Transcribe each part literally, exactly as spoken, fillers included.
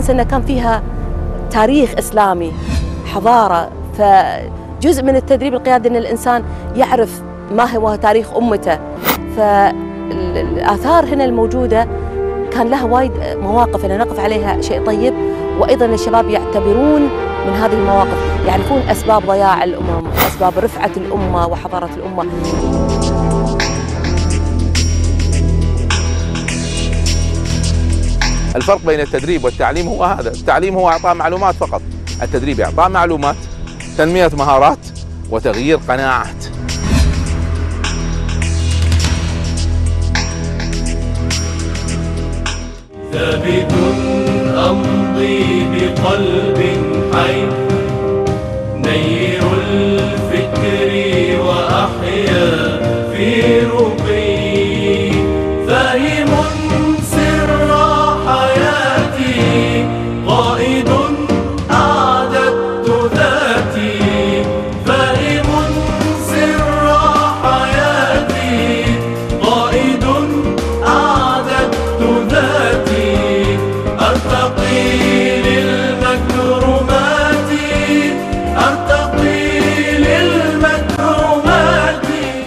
المؤسسة أنها كان فيها تاريخ إسلامي، حضارة، فجزء من التدريب القيادي أن الإنسان يعرف ما هو تاريخ أمته. فالآثار هنا الموجودة كان لها وايد مواقف أن نقف عليها شيء طيب، وأيضا الشباب يعتبرون من هذه المواقف، يعرفون أسباب ضياع الأمم، أسباب رفعة الأمة وحضارة الأمة. الفرق بين التدريب والتعليم هو هذا، التعليم هو إعطاء معلومات فقط، التدريب إعطاء معلومات، تنمية مهارات، وتغيير قناعات. ثابت أمضي بقلب حي، نير الفكر وأحيا في رقي، فاهم سر حياتي، قائد أعددت ذاتي، فاهم سر حياتي، قائد أعددت ذاتي، أرتقي للمكرمات، أرتقي للمكرمات.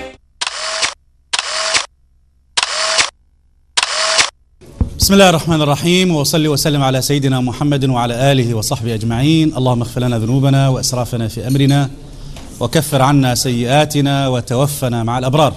بسم الله الرحمن الرحيم، وصلي وسلم على سيدنا محمد وعلى آله وصحبه أجمعين. اللهم اغفر لنا ذنوبنا وإسرافنا في أمرنا، وكفر عنا سيئاتنا، وتوفنا مع الأبرار.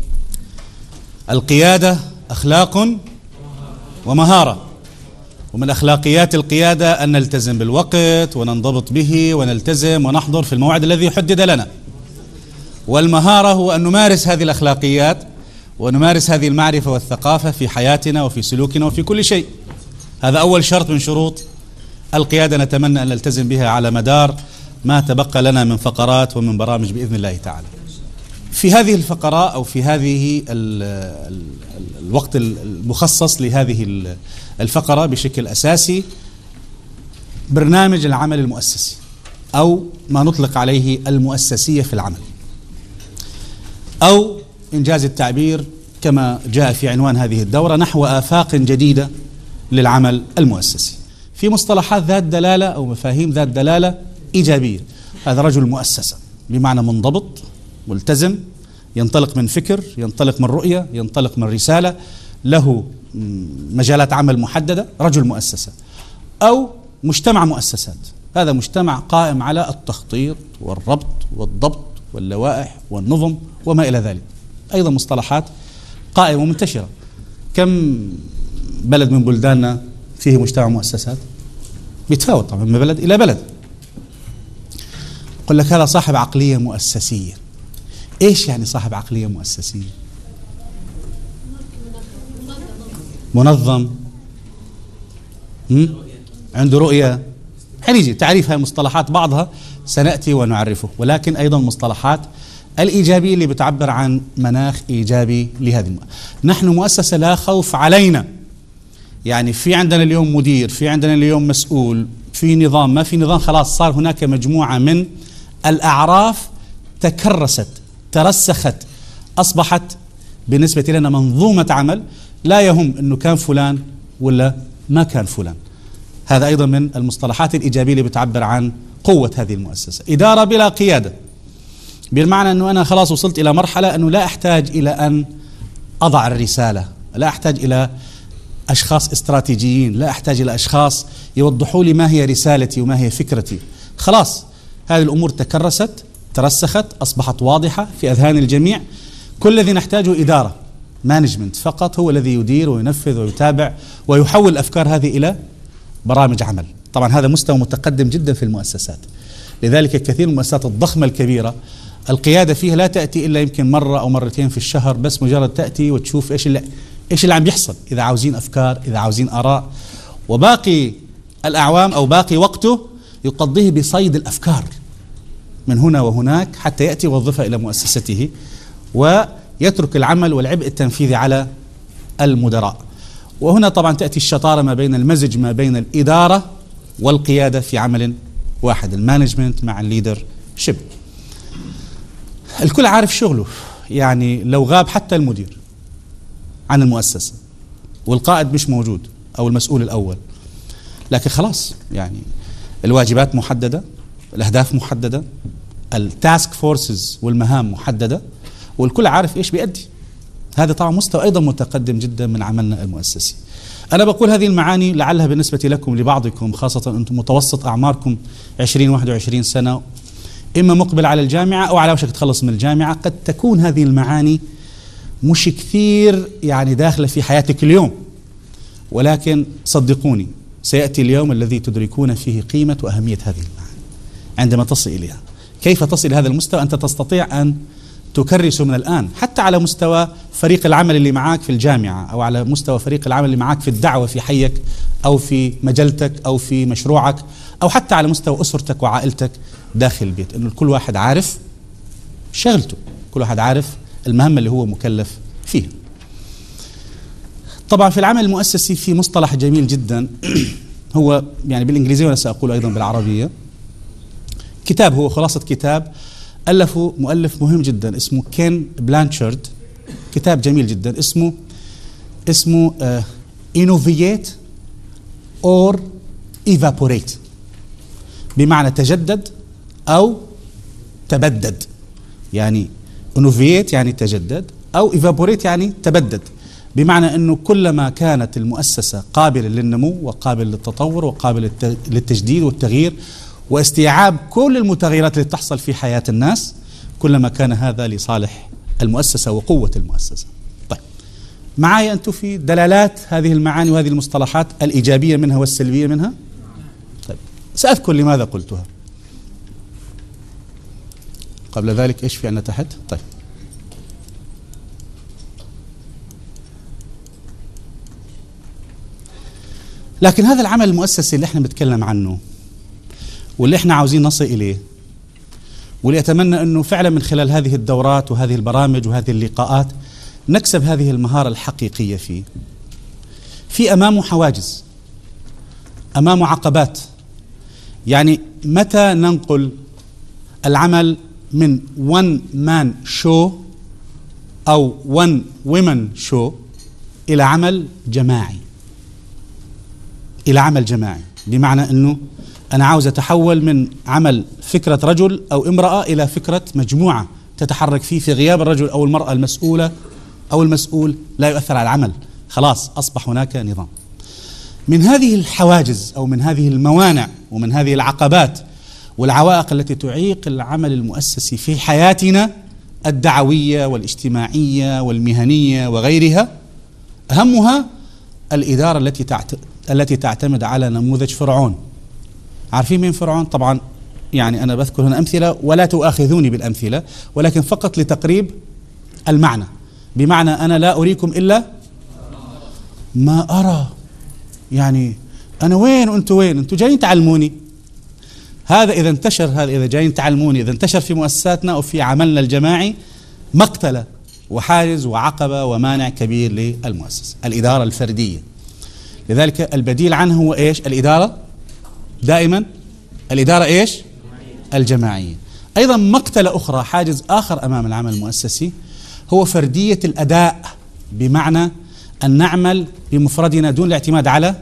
القيادة أخلاق ومهارة، ومن أخلاقيات القيادة أن نلتزم بالوقت وننضبط به ونلتزم ونحضر في الموعد الذي حدد لنا. والمهارة هو أن نمارس هذه الأخلاقيات ونمارس هذه المعرفة والثقافة في حياتنا وفي سلوكنا وفي كل شيء. هذا أول شرط من شروط القيادة، نتمنى أن نلتزم بها على مدار ما تبقى لنا من فقرات ومن برامج بإذن الله تعالى. في هذه الفقرة أو في هذه ال ال الوقت المخصص لهذه الفقرة بشكل أساسي برنامج العمل المؤسسي، أو ما نطلق عليه المؤسسية في العمل، أو إنجاز التعبير كما جاء في عنوان هذه الدورة، نحو آفاق جديدة للعمل المؤسسي، في مصطلحات ذات دلالة أو مفاهيم ذات دلالة إيجابية. هذا رجل مؤسسة بمعنى منضبط، ملتزم، ينطلق من فكر، ينطلق من رؤية، ينطلق من رسالة، له مجالات عمل محددة، رجل مؤسسة. أو مجتمع مؤسسات، هذا مجتمع قائم على التخطيط والربط والضبط واللوائح والنظم وما إلى ذلك، أيضا مصطلحات قائمة ومنتشرة. كم بلد من بلداننا فيه مجتمع مؤسسات؟ بيتفاوت طبعا من بلد إلى بلد. يقول لك هذا صاحب عقلية مؤسسية. إيش يعني صاحب عقلية مؤسسية؟ منظم، عنده رؤية. حنيجي تعريف هاي المصطلحات بعضها سنأتي ونعرفه، ولكن أيضا مصطلحات الإيجابية اللي بتعبر عن مناخ إيجابي لهذه المؤسسة. نحن مؤسسة لا خوف علينا، يعني في عندنا اليوم مدير، في عندنا اليوم مسؤول، في نظام، ما في نظام خلاص صار هناك مجموعة من الأعراف تكرست ترسخت، أصبحت بالنسبة لنا منظومة عمل، لا يهم أنه كان فلان ولا ما كان فلان. هذا أيضا من المصطلحات الإيجابية اللي بتعبر عن قوة هذه المؤسسة. إدارة بلا قيادة، بالمعنى أنه أنا خلاص وصلت إلى مرحلة أنه لا أحتاج إلى أن أضع الرسالة، لا أحتاج إلى أشخاص استراتيجيين، لا أحتاج إلى أشخاص يوضحوا لي ما هي رسالتي وما هي فكرتي. خلاص هذه الأمور تكرست ترسخت، أصبحت واضحة في أذهان الجميع. كل الذي نحتاجه إدارة، مانجمنت فقط، هو الذي يدير وينفذ ويتابع ويحول الأفكار هذه إلى برامج عمل. طبعا هذا مستوى متقدم جدا في المؤسسات، لذلك كثير من المؤسسات الضخمة الكبيرة القيادة فيها لا تأتي إلا يمكن مرة أو مرتين في الشهر، بس مجرد تأتي وتشوف إيش اللي إيش اللي عم يحصل، إذا عاوزين أفكار، إذا عاوزين آراء، وباقي الأعوام أو باقي وقته يقضيه بصيد الأفكار من هنا وهناك حتى يأتي يوظفها إلى مؤسسته، ويترك العمل والعبء التنفيذي على المدراء. وهنا طبعا تأتي الشطارة ما بين المزج ما بين الإدارة والقيادة في عمل واحد، المانجمنت مع الليدر شيب. الكل عارف شغله، يعني لو غاب حتى المدير عن المؤسسة والقائد مش موجود أو المسؤول الأول، لكن خلاص يعني الواجبات محددة، الأهداف محددة، التاسك فورسز والمهام محددة، والكل عارف إيش بيأدي. هذا طبعا مستوى أيضا متقدم جدا من عملنا المؤسسي. أنا بقول هذه المعاني لعلها بالنسبة لكم لبعضكم، خاصة أنتم متوسط أعماركم عشرين واحد وعشرين سنة، إما مقبل على الجامعة أو على وشك تخلص من الجامعة، قد تكون هذه المعاني مش كثير يعني داخلة في حياتك اليوم، ولكن صدقوني سيأتي اليوم الذي تدركون فيه قيمة وأهمية هذه المعاني عندما تصل إليها. كيف تصل إلى هذا المستوى؟ أنت تستطيع أن تكرس من الآن حتى على مستوى فريق العمل اللي معاك في الجامعة، أو على مستوى فريق العمل اللي معاك في الدعوة في حيك أو في مجلتك أو في مشروعك، أو حتى على مستوى أسرتك وعائلتك داخل البيت، أنه كل واحد عارف شغلته، كل واحد عارف المهمة اللي هو مكلف فيها. طبعا في العمل المؤسسي في مصطلح جميل جدا هو يعني بالإنجليزية وأنا سأقول أيضا بالعربية، كتاب هو خلاصة كتاب ألفه مؤلف مهم جدا اسمه كين بلانشارد، كتاب جميل جدا اسمه اسمه uh, Innovate or Evaporate، بمعنى تجدد أو تبدد. يعني Innovate يعني تجدد، أو Evaporate يعني تبدد، بمعنى أنه كلما كانت المؤسسة قابلة للنمو وقابلة للتطور وقابلة للتجديد والتغيير واستيعاب كل المتغيرات اللي تحصل في حياة الناس، كلما كان هذا لصالح المؤسسة وقوة المؤسسة. طيب معايا أنتم في دلالات هذه المعاني وهذه المصطلحات الإيجابية منها والسلبية منها؟ طيب سأذكر لماذا قلتها. قبل ذلك إيش في عندنا تحت؟ طيب لكن هذا العمل المؤسسي اللي احنا بنتكلم عنه واللي احنا عاوزين نصل إليه، واللي أتمنى أنه فعلا من خلال هذه الدورات وهذه البرامج وهذه اللقاءات نكسب هذه المهارة الحقيقية فيه، في أمامه حواجز، أمامه عقبات. يعني متى ننقل العمل من one man show أو one women show إلى عمل جماعي، إلى عمل جماعي، بمعنى أنه أنا عاوز أتحول من عمل فكرة رجل أو امرأة إلى فكرة مجموعة تتحرك فيه، في غياب الرجل أو المرأة المسؤولة أو المسؤول لا يؤثر على العمل، خلاص أصبح هناك نظام. من هذه الحواجز أو من هذه الموانع ومن هذه العقبات والعوائق التي تعيق العمل المؤسسي في حياتنا الدعوية والاجتماعية والمهنية وغيرها، أهمها الإدارة التي تعت... التي تعتمد على نموذج فرعون. عارفين مين فرعون؟ طبعا يعني أنا بذكر هنا أمثلة ولا تؤاخذوني بالأمثلة، ولكن فقط لتقريب المعنى، بمعنى أنا لا أريكم إلا ما أرى. يعني أنا وين وأنتوا وين؟ أنتوا جايين تعلموني. هذا إذا انتشر، هذا إذا جايين تعلموني، إذا انتشر في مؤسساتنا أو في عملنا الجماعي، مقتلة وحاجز وعقبة ومانع كبير للمؤسسة. الإدارة الفردية، لذلك البديل عنه هو إيش؟ الإدارة دائما الإدارة إيش؟ الجماعية. أيضا مقتلة أخرى، حاجز آخر أمام العمل المؤسسي، هو فردية الأداء، بمعنى أن نعمل بمفردنا دون الاعتماد على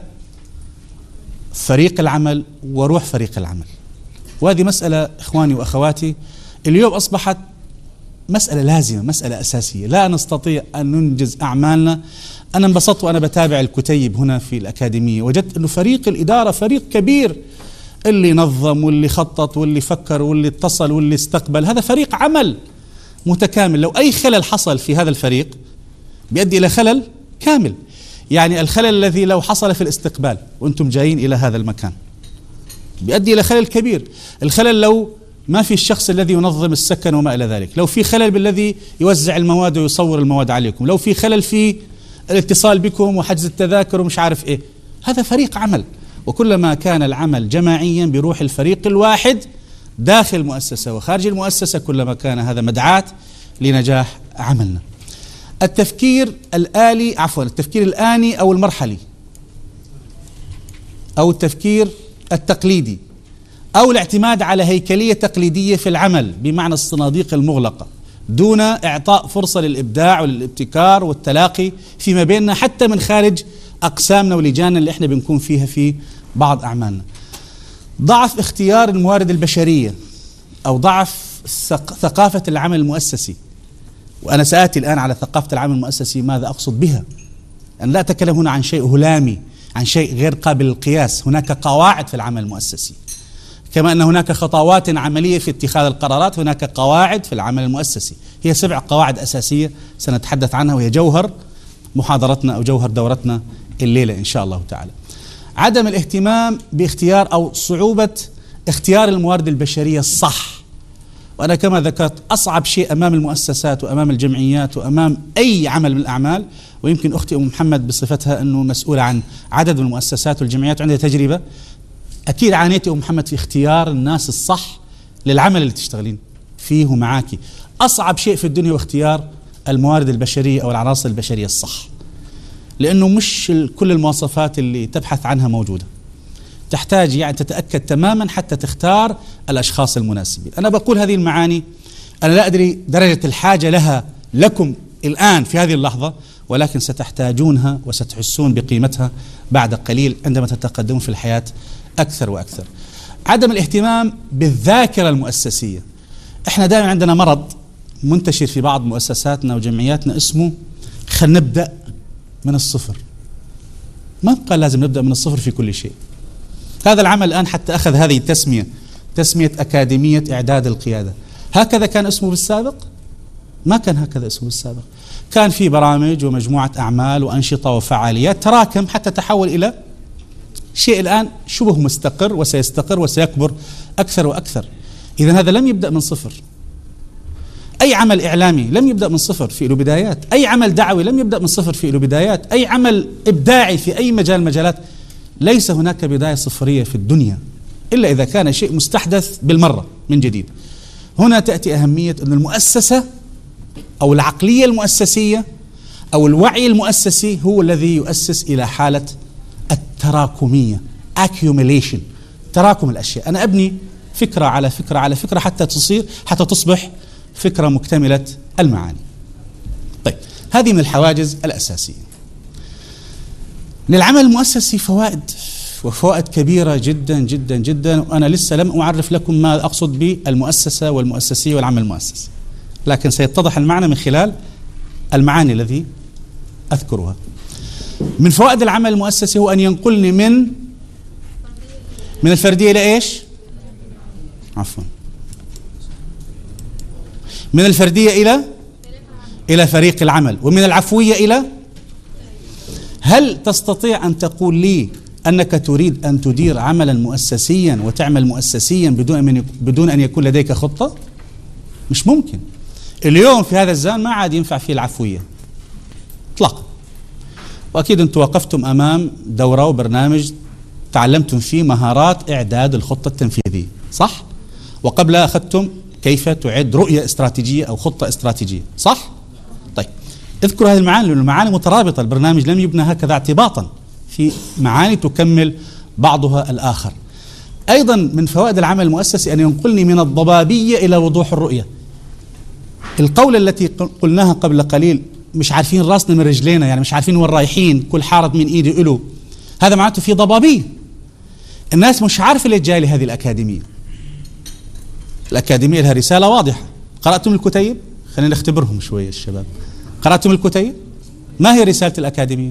فريق العمل وروح فريق العمل. وهذه مسألة إخواني وأخواتي اليوم أصبحت مسألة لازمة، مسألة أساسية. لا نستطيع أن ننجز أعمالنا. أنا انبسطت وأنا بتابع الكتيب هنا في الأكاديمية، وجدت أنه فريق الإدارة فريق كبير، اللي نظم واللي خطط واللي فكر واللي اتصل واللي استقبل، هذا فريق عمل متكامل. لو أي خلل حصل في هذا الفريق بيؤدي إلى خلل كامل. يعني الخلل الذي لو حصل في الاستقبال وأنتم جايين إلى هذا المكان بيؤدي إلى خلل كبير. الخلل لو ما في الشخص الذي ينظم السكن وما إلى ذلك، لو في خلل بالذي يوزع المواد ويصور المواد عليكم، لو في خلل في الاتصال بكم وحجز التذاكر ومش عارف إيه، هذا فريق عمل. وكلما كان العمل جماعيا بروح الفريق الواحد داخل المؤسسة وخارج المؤسسة، كلما كان هذا مدعاة لنجاح عملنا. التفكير الآلي، عفوا التفكير الآني أو المرحلي، أو التفكير التقليدي، أو الاعتماد على هيكلية تقليدية في العمل، بمعنى الصناديق المغلقة دون إعطاء فرصة للإبداع وللابتكار والتلاقي فيما بيننا، حتى من خارج أقسامنا ولجاننا اللي احنا بنكون فيها في بعض أعمالنا. ضعف اختيار الموارد البشرية أو ضعف ثقافة العمل المؤسسي، وأنا سآتي الآن على ثقافة العمل المؤسسي ماذا أقصد بها. أنا لا أتكلم هنا عن شيء هلامي، عن شيء غير قابل للقياس. هناك قواعد في العمل المؤسسي، كما أن هناك خطوات عملية في اتخاذ القرارات، هناك قواعد في العمل المؤسسي. هي سبع قواعد أساسية سنتحدث عنها، وهي جوهر محاضرتنا أو جوهر دورتنا الليلة إن شاء الله تعالى. عدم الاهتمام باختيار أو صعوبة اختيار الموارد البشرية الصح. وأنا كما ذكرت أصعب شيء أمام المؤسسات وأمام الجمعيات وأمام أي عمل من الأعمال، ويمكن أختي أم محمد بصفتها أنه مسؤولة عن عدد من المؤسسات والجمعيات وعندها تجربة، أكيد عانيتي أم محمد في اختيار الناس الصح للعمل اللي تشتغلين فيه ومعاكي. أصعب شيء في الدنيا هو اختيار الموارد البشرية أو العناصر البشرية الصح، لأنه مش كل المواصفات اللي تبحث عنها موجودة. تحتاج يعني تتأكد تماما حتى تختار الأشخاص المناسبين. أنا بقول هذه المعاني، أنا لا أدري درجة الحاجة لها لكم الآن في هذه اللحظة، ولكن ستحتاجونها وستحسون بقيمتها بعد قليل عندما تتقدمون في الحياة أكثر وأكثر. عدم الاهتمام بالذاكرة المؤسسية. احنا دائما عندنا مرض منتشر في بعض مؤسساتنا وجمعياتنا اسمه خلينا نبدأ من الصفر. ما قال لازم نبدأ من الصفر في كل شيء. هذا العمل الآن حتى أخذ هذه التسمية، تسمية أكاديمية إعداد القيادة. هكذا كان اسمه بالسابق؟ ما كان هكذا اسمه بالسابق. كان في برامج ومجموعة أعمال وأنشطة وفعاليات تراكم حتى تحول إلى شيء الآن شبه مستقر وسيستقر وسيكبر أكثر وأكثر. إذن هذا لم يبدأ من صفر. أي عمل إعلامي لم يبدأ من صفر، في له بدايات. أي عمل دعوي لم يبدأ من صفر، في له بدايات. أي عمل إبداعي في أي مجال مجالات، ليس هناك بداية صفرية في الدنيا إلا إذا كان شيء مستحدث بالمرة من جديد. هنا تأتي أهمية أن المؤسسة أو العقلية المؤسسية أو الوعي المؤسسي هو الذي يؤسس إلى حالة التراكمية، accumulation، تراكم الأشياء. أنا أبني فكرة على فكرة على فكرة حتى تصير حتى تصبح فكرة مكتملة المعاني. طيب، هذه من الحواجز الأساسية. للعمل المؤسسي فوائد وفوائد كبيرة جدا جدا جدا، وأنا لسه لم أعرف لكم ما أقصد بالمؤسسة والمؤسسية والعمل المؤسسي، لكن سيتضح المعنى من خلال المعاني الذي أذكرها. من فوائد العمل المؤسسي هو أن ينقلني من من الفردية إلى إيش؟ عفوا من الفردية إلى إلى فريق العمل، ومن العفوية إلى. هل تستطيع أن تقول لي أنك تريد أن تدير عملا مؤسسيا وتعمل مؤسسيا بدون من بدون أن يكون لديك خطة؟ مش ممكن. اليوم في هذا الزمان ما عاد ينفع فيه العفوية اطلاقا. وأكيد أنتم وقفتم أمام دورة وبرنامج تعلمتم فيه مهارات إعداد الخطة التنفيذية، صح؟ وقبلها أخذتم كيف تعد رؤية استراتيجية أو خطة استراتيجية، صح؟ طيب، اذكروا هذه المعاني لأن المعاني مترابطة. البرنامج لم يبنى هكذا اعتباطا، في معاني تكمل بعضها الآخر. أيضا من فوائد العمل المؤسسي أن ينقلني من الضبابية إلى وضوح الرؤية. القولة التي قلناها قبل قليل، مش عارفين راسنا من رجلينا، يعني مش عارفين وين رايحين، كل حارب من إيده إله، هذا معناته في ضبابية. الناس مش عارفة ليش جاي لهذه الأكاديمية. الأكاديمية لها رسالة واضحة. قرأتم الكتيب؟ خلينا نختبرهم شوية الشباب. قرأتم الكتيب؟ ما هي رسالة الأكاديمية؟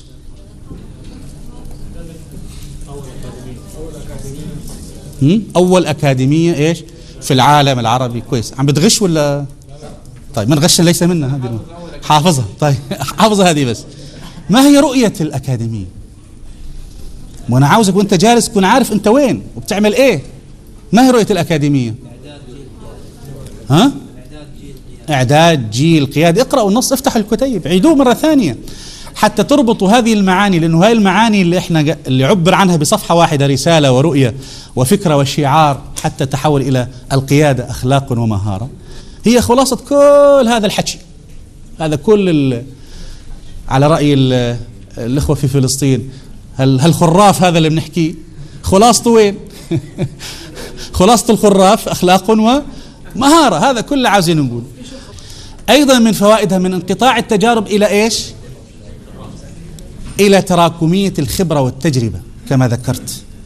أول أكاديمية إيش في العالم العربي. كويس، عم بتغش ولا؟ طيب، من غشنا ليس منا، هذه حافظها. طيب حافظها هذه بس. ما هي رؤية الأكاديمية؟ وأنا عاوزك وأنت جالس تكون عارف أنت وين وبتعمل إيه. ما هي رؤية الأكاديمية؟ ها؟ إعداد جيل قيادي. اقرأوا النص، افتحوا الكتيب، عيدوه مرة ثانية حتى تربطوا هذه المعاني، لأنه هاي المعاني اللي احنا اللي عبر عنها بصفحة واحدة، رسالة ورؤية وفكرة وشعار، حتى تحول إلى القيادة أخلاق ومهارة، هي خلاصة كل هذا الحكي. هذا كل على رأي الإخوة في فلسطين، هالخراف هذا اللي بنحكيه خلاصته وين؟ خلاصة الخراف أخلاق ومهارة. هذا كله عاوزين نقول. أيضا من فوائدها من انقطاع التجارب إلى إيش؟ إلى تراكمية الخبرة والتجربة كما ذكرت.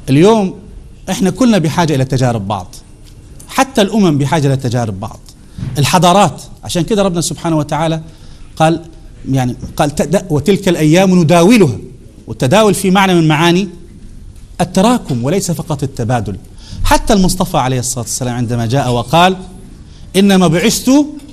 اليوم احنا كلنا بحاجة إلى تجارب بعض، حتى الأمم بحاجة إلى تجارب بعض، الحضارات. عشان كده ربنا سبحانه وتعالى قال يعني قال وتلك الأيام نداولها، والتداول في معنى من معاني التراكم وليس فقط التبادل. حتى المصطفى عليه الصلاة والسلام عندما جاء وقال إنما بعثت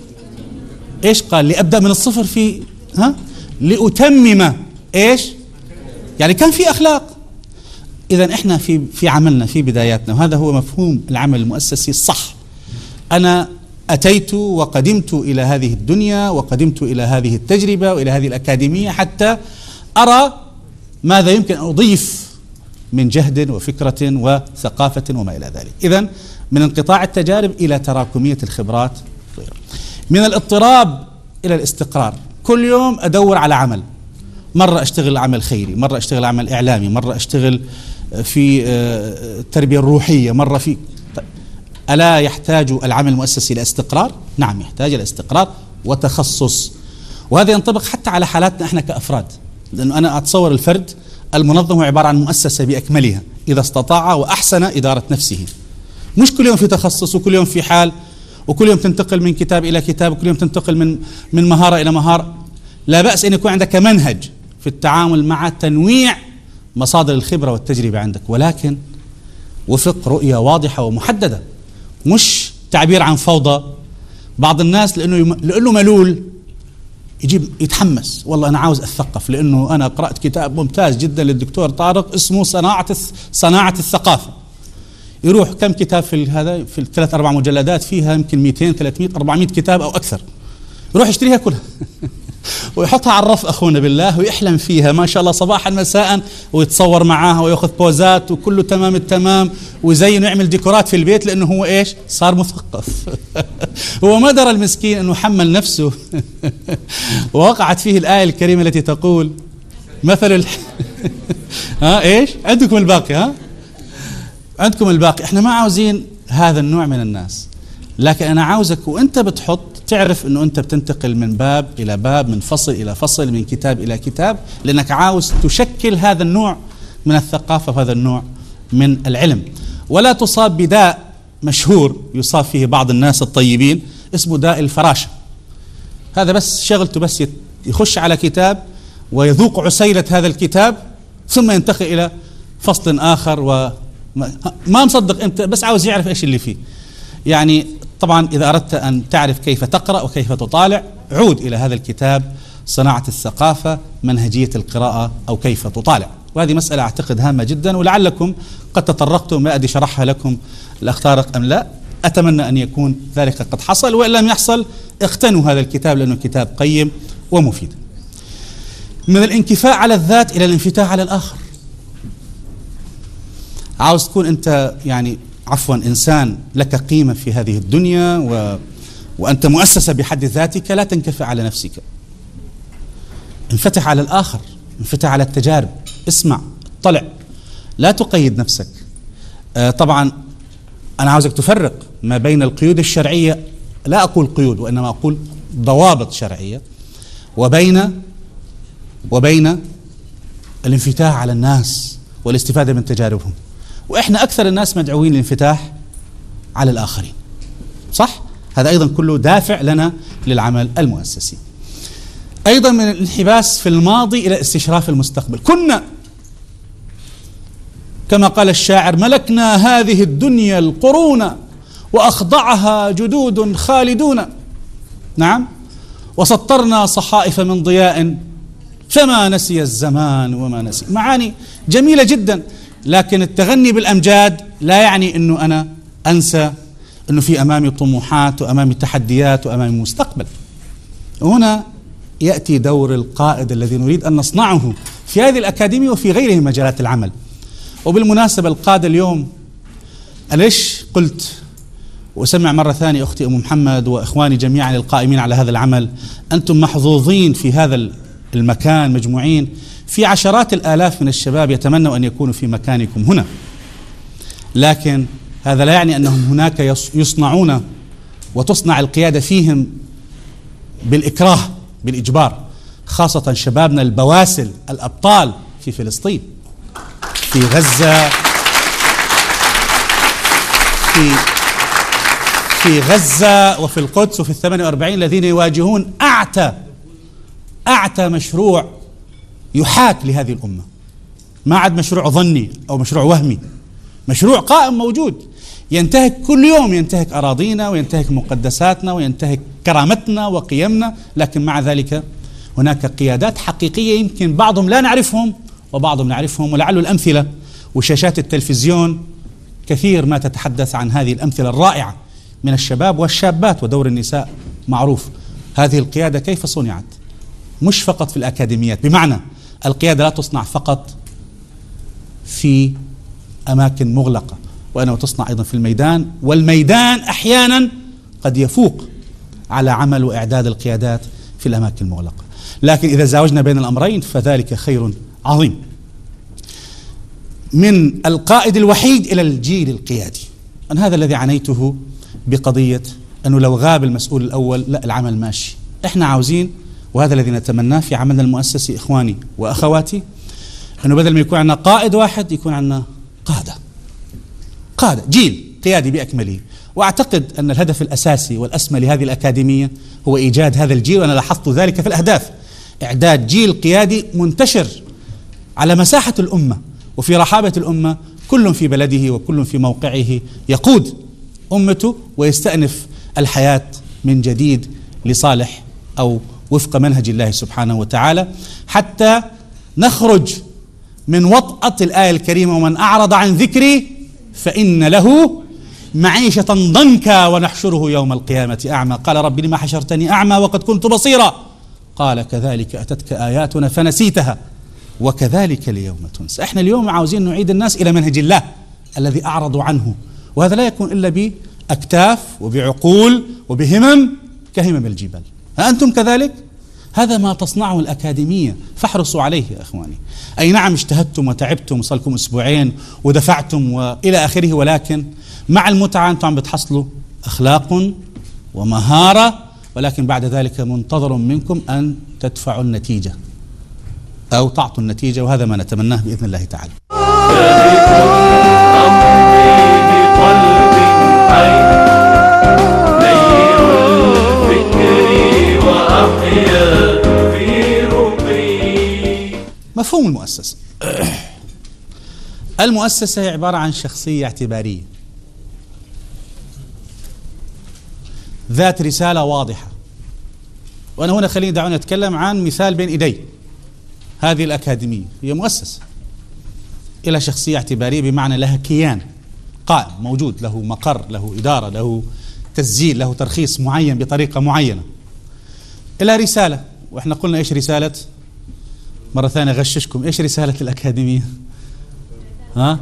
إيش قال؟ لأبدأ من الصفر في ها لأتمم إيش؟ يعني كان في أخلاق. إذا إحنا في في عملنا في بداياتنا، وهذا هو مفهوم العمل المؤسسي الصح. أنا أتيت وقدمت إلى هذه الدنيا وقدمت إلى هذه التجربة وإلى هذه الأكاديمية حتى أرى ماذا يمكن أن أضيف من جهد وفكرة وثقافة وما إلى ذلك. إذن من انقطاع التجارب إلى تراكمية الخبرات، من الاضطراب إلى الاستقرار. كل يوم أدور على عمل، مرة أشتغل عمل خيري، مرة أشتغل عمل إعلامي، مرة أشتغل في التربية الروحية، مرة في. ألا يحتاج العمل المؤسسي إلى استقرار؟ نعم يحتاج إلى استقرار وتخصص، وهذا ينطبق حتى على حالاتنا احنا كأفراد، لأنه أنا أتصور الفرد المنظم هو عبارة عن مؤسسة بأكملها إذا استطاع وأحسن إدارة نفسه، مش كل يوم في تخصص وكل يوم في حال وكل يوم تنتقل من كتاب إلى كتاب وكل يوم تنتقل من من مهارة إلى مهارة. لا بأس أن يكون عندك منهج في التعامل مع تنويع مصادر الخبرة والتجربة عندك، ولكن وفق رؤية واضحة ومحددة، مش تعبير عن فوضى. بعض الناس لأنه يم... لأنه ملول يجيب يتحمس، والله أنا عاوز أتثقف لأنه أنا قرأت كتاب ممتاز جدا للدكتور طارق اسمه صناعة صناعة الثقافة، يروح كم كتاب في هذا في الثلاث أربع مجلدات فيها يمكن مئتين ثلاثمئة أربعمئة كتاب أو أكثر، يروح يشتريها كلها ويحطها على الرف أخونا بالله ويحلم فيها ما شاء الله صباحا مساء، ويتصور معاها ويأخذ بوزات وكله تمام التمام ويزين ويعمل ديكورات في البيت لأنه هو إيش؟ صار مثقف. هو ما درى المسكين أنه حمل نفسه. ووقعت فيه الآية الكريمة التي تقول مثل الح... ها إيش؟ عندكم الباقي، ها عندكم الباقي. إحنا ما عاوزين هذا النوع من الناس، لكن أنا عاوزك وأنت بتحط تعرف أنه أنت بتنتقل من باب إلى باب، من فصل إلى فصل، من كتاب إلى كتاب، لأنك عاوز تشكل هذا النوع من الثقافة وهذا النوع من العلم. ولا تصاب بداء مشهور يصاب فيه بعض الناس الطيبين اسمه داء الفراشة. هذا بس شغلته بس يخش على كتاب ويذوق عسيلة هذا الكتاب ثم ينتقل إلى فصل آخر وما مصدق أنت، بس عاوز يعرف إيش اللي فيه. يعني طبعا إذا أردت أن تعرف كيف تقرأ وكيف تطالع عود إلى هذا الكتاب صناعة الثقافة، منهجية القراءة أو كيف تطالع. وهذه مسألة أعتقد هامة جدا، ولعلكم قد تطرقتم ما أدري شرحها لكم الأخ طارق أم لا. أتمنى أن يكون ذلك قد حصل، وإن لم يحصل اقتنوا هذا الكتاب لأنه كتاب قيم ومفيد. من الانكفاء على الذات إلى الانفتاح على الآخر. عاوز تكون أنت يعني عفوا إنسان لك قيمة في هذه الدنيا و... وأنت مؤسسة بحد ذاتك، لا تنكفئ على نفسك، انفتح على الآخر، انفتح على التجارب، اسمع، اطلع، لا تقيد نفسك. آه طبعا أنا عاوزك تفرق ما بين القيود الشرعية، لا أقول قيود وإنما أقول ضوابط شرعية، وبين وبين الانفتاح على الناس والاستفادة من تجاربهم. وإحنا أكثر الناس مدعوين للانفتاح على الآخرين، صح؟ هذا أيضا كله دافع لنا للعمل المؤسسي. أيضا من الانحباس في الماضي إلى استشراف المستقبل. كنا كما قال الشاعر ملكنا هذه الدنيا القرون وأخضعها جدود خالدون، نعم، وسطرنا صحائف من ضياء فما نسي الزمان وما نسي. معاني جميلة جدا، لكن التغني بالأمجاد لا يعني أنه أنا أنسى أنه في أمامي طموحات وأمامي تحديات وأمامي مستقبل. هنا يأتي دور القائد الذي نريد أن نصنعه في هذه الأكاديمية وفي غيره من مجالات العمل. وبالمناسبة القادة اليوم، ليش قلت وأسمع مرة ثانية أختي أم محمد وإخواني جميعا القائمين على هذا العمل، أنتم محظوظين في هذا المكان، مجموعين في عشرات الآلاف من الشباب يتمنوا أن يكونوا في مكانكم هنا، لكن هذا لا يعني أنهم هناك يصنعون وتصنع القيادة فيهم بالإكراه بالإجبار، خاصة شبابنا البواسل الأبطال في فلسطين، في غزة، في في غزة وفي القدس وفي الثمانية وأربعين الذين يواجهون أعتى أعتى مشروع يحاك لهذه الأمة. ما عاد مشروع ظني أو مشروع وهمي، مشروع قائم موجود ينتهك كل يوم، ينتهك أراضينا وينتهك مقدساتنا وينتهك كرامتنا وقيمنا، لكن مع ذلك هناك قيادات حقيقية يمكن بعضهم لا نعرفهم وبعضهم نعرفهم، ولعل الأمثلة وشاشات التلفزيون كثير ما تتحدث عن هذه الأمثلة الرائعة من الشباب والشابات، ودور النساء معروف. هذه القيادة كيف صنعت؟ مش فقط في الأكاديميات، بمعنى القيادة لا تصنع فقط في أماكن مغلقة، وأنه تصنع أيضا في الميدان، والميدان أحيانا قد يفوق على عمل وإعداد القيادات في الأماكن المغلقة. لكن إذا زاوجنا بين الأمرين فذلك خير عظيم. من القائد الوحيد إلى الجيل القيادي، أن هذا الذي عنيته بقضية أنه لو غاب المسؤول الأول لا العمل ماشي. إحنا عاوزين، وهذا الذي نتمناه في عملنا المؤسسي إخواني وأخواتي، أنه بدل ما يكون عندنا قائد واحد يكون عندنا قادة قادة جيل قيادي بأكمله. وأعتقد أن الهدف الأساسي والأسمى لهذه الأكاديمية هو إيجاد هذا الجيل، وأنا لاحظت ذلك في الأهداف، إعداد جيل قيادي منتشر على مساحة الأمة وفي رحابة الأمة، كل في بلده وكل في موقعه يقود أمته ويستأنف الحياة من جديد لصالح أو وفق منهج الله سبحانه وتعالى، حتى نخرج من وطأة الآية الكريمة: ومن أعرض عن ذكري فإن له معيشة ضنكا ونحشره يوم القيامة أعمى. قال رب لما حشرتني أعمى وقد كنت بصيرا، قال كذلك أتتك آياتنا فنسيتها وكذلك اليوم تنسى. احنا اليوم عاوزين نعيد الناس إلى منهج الله الذي أعرضوا عنه، وهذا لا يكون إلا بأكتاف وبعقول وبهمم كهمم الجبال. أنتم كذلك؟ هذا ما تصنعه الأكاديمية، فاحرصوا عليه يا أخواني. أي نعم اجتهدتم وتعبتم وصلكم أسبوعين ودفعتم وإلى آخره، ولكن مع المتعة أنتم عم بتحصلوا أخلاق ومهارة، ولكن بعد ذلك منتظر منكم أن تدفعوا النتيجة أو تعطوا النتيجة، وهذا ما نتمناه بإذن الله تعالى. مفهوم المؤسسة. المؤسسة هي عبارة عن شخصية اعتبارية ذات رسالة واضحة. وأنا هنا خليني دعوني أتكلم عن مثال بين إيدي. هذه الأكاديمية هي مؤسسة إلى شخصية اعتبارية، بمعنى لها كيان قائم موجود، له مقر، له إدارة، له تسجيل، له ترخيص معين بطريقة معينة، إلى رسالة. وإحنا قلنا إيش رسالة؟ مرة ثانية غششكم، إيش رسالة الأكاديمية؟ ها؟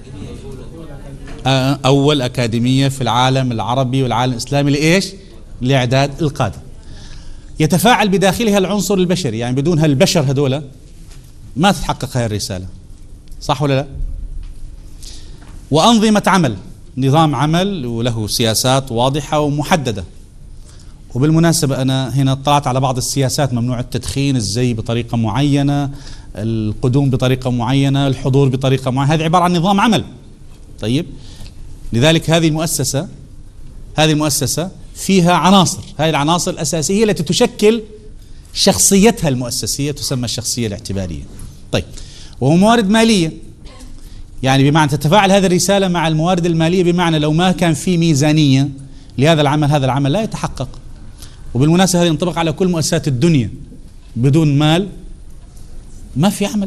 أول أكاديمية في العالم العربي والعالم الإسلامي لإيش؟ لإعداد القادة. يتفاعل بداخلها العنصر البشري، يعني بدون هالبشر هذولا ما تتحقق هذه الرسالة، صح ولا لا؟ وأنظمة عمل، نظام عمل وله سياسات واضحة ومحددة. وبالمناسبة أنا هنا اطلعت على بعض السياسات: ممنوع التدخين، الزي بطريقة معينة، القدوم بطريقة معينة، الحضور بطريقة معينة. هذه عبارة عن نظام عمل. طيب، لذلك هذه المؤسسة هذه المؤسسة فيها عناصر، هذه العناصر الأساسية التي تشكل شخصيتها المؤسسية تسمى الشخصية الاعتبارية. طيب، وهو موارد مالية، يعني بمعنى تتفاعل هذه الرسالة مع الموارد المالية، بمعنى لو ما كان في ميزانية لهذا العمل هذا العمل لا يتحقق. وبالمناسبة هذا ينطبق على كل مؤسسات الدنيا، بدون مال ما في عمل.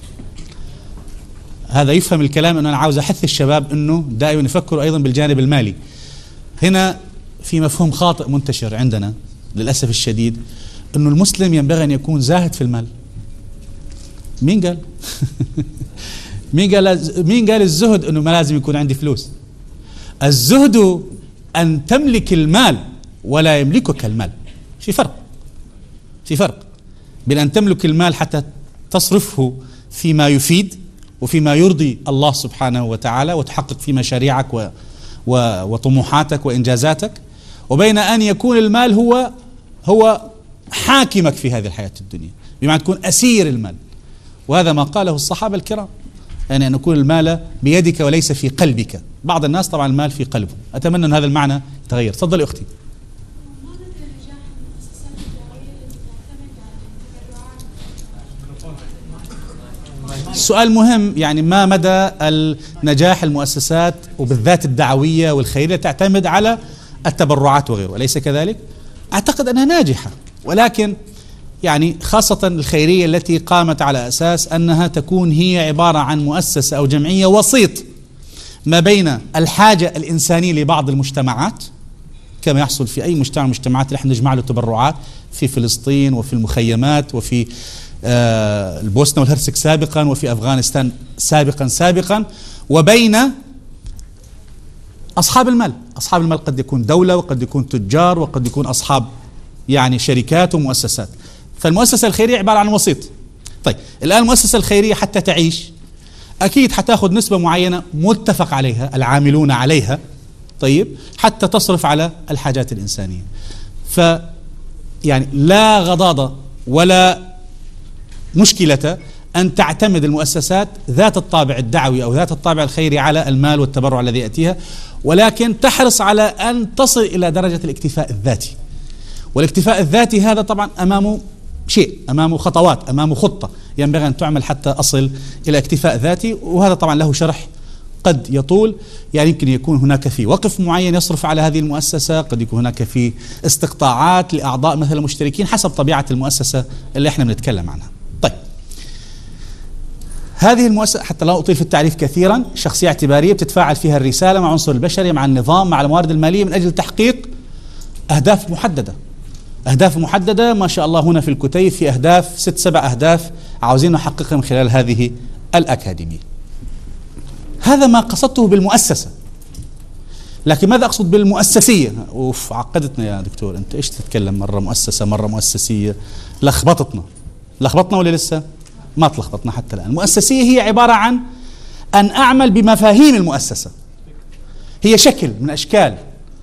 هذا يفهم الكلام أنه أنا عاوز أحث الشباب أنه دائما يفكروا أيضا بالجانب المالي. هنا في مفهوم خاطئ منتشر عندنا للأسف الشديد، أنه المسلم ينبغي أن يكون زاهد في المال. مين قال؟ مين قال مين قال الزهد أنه ما لازم يكون عندي فلوس؟ الزهد أن تملك المال ولا يملكك المال. في فرق في فرق بين أن تملك المال حتى تصرفه فيما يفيد وفيما يرضي الله سبحانه وتعالى وتحقق في مشاريعك و و وطموحاتك وإنجازاتك، وبين أن يكون المال هو هو حاكمك في هذه الحياة الدنيا، بمعنى تكون أسير المال. وهذا ما قاله الصحابة الكرام، يعني أن يكون المال بيدك وليس في قلبك، بعض الناس طبعا المال في قلبه. أتمنى أن هذا المعنى يتغير. تفضلي أختي. السؤال مهم، يعني ما مدى النجاح المؤسسات وبالذات الدعوية والخيرية تعتمد على التبرعات وغيره، أليس كذلك؟ أعتقد أنها ناجحة، ولكن يعني خاصة الخيرية التي قامت على أساس أنها تكون هي عبارة عن مؤسسة أو جمعية وسيط ما بين الحاجة الإنسانية لبعض المجتمعات، كما يحصل في أي مجتمع من المجتمعات اللي احنا نجمع له تبرعات في فلسطين وفي المخيمات وفي آه البوسنة والهرسك سابقا وفي أفغانستان سابقا سابقا وبين أصحاب المال. أصحاب المال قد يكون دولة وقد يكون تجار وقد يكون أصحاب يعني شركات ومؤسسات. فالمؤسسة الخيرية عبارة عن وسيط. طيب الآن المؤسسة الخيرية حتى تعيش أكيد حتاخذ نسبة معينة متفق عليها العاملون عليها، طيب، حتى تصرف على الحاجات الإنسانية. ف يعني لا غضاضة ولا مشكلة أن تعتمد المؤسسات ذات الطابع الدعوي أو ذات الطابع الخيري على المال والتبرع الذي يأتيها، ولكن تحرص على أن تصل إلى درجة الاكتفاء الذاتي. والاكتفاء الذاتي هذا طبعا أمامه شيء، أمامه خطوات، أمامه خطة ينبغي أن تعمل حتى أصل إلى اكتفاء ذاتي، وهذا طبعا له شرح قد يطول. يعني يمكن يكون هناك في وقف معين يصرف على هذه المؤسسة، قد يكون هناك في استقطاعات لأعضاء مثل المشتركين حسب طبيعة المؤسسة اللي احنا بنتكلم عنها. طيب هذه المؤسسة حتى لا أطيل في التعريف كثيرا، شخصية اعتبارية بتتفاعل فيها الرسالة مع عنصر البشري مع النظام مع الموارد المالية من أجل تحقيق أهداف محددة. أهداف محددة ما شاء الله هنا في الكتيب في أهداف ست سبع أهداف عاوزين نحققها من خلال هذه الأكاديمية. هذا ما قصدته بالمؤسسة. لكن ماذا أقصد بالمؤسسية؟ أوف عقدتنا يا دكتور، أنت إيش تتكلم مرة مؤسسة مرة مؤسسية، لخبطتنا. لخبطنا ولا لسه؟ ما تلخبطنا حتى الآن. المؤسسية هي عبارة عن أن أعمل بمفاهيم المؤسسة، هي شكل من أشكال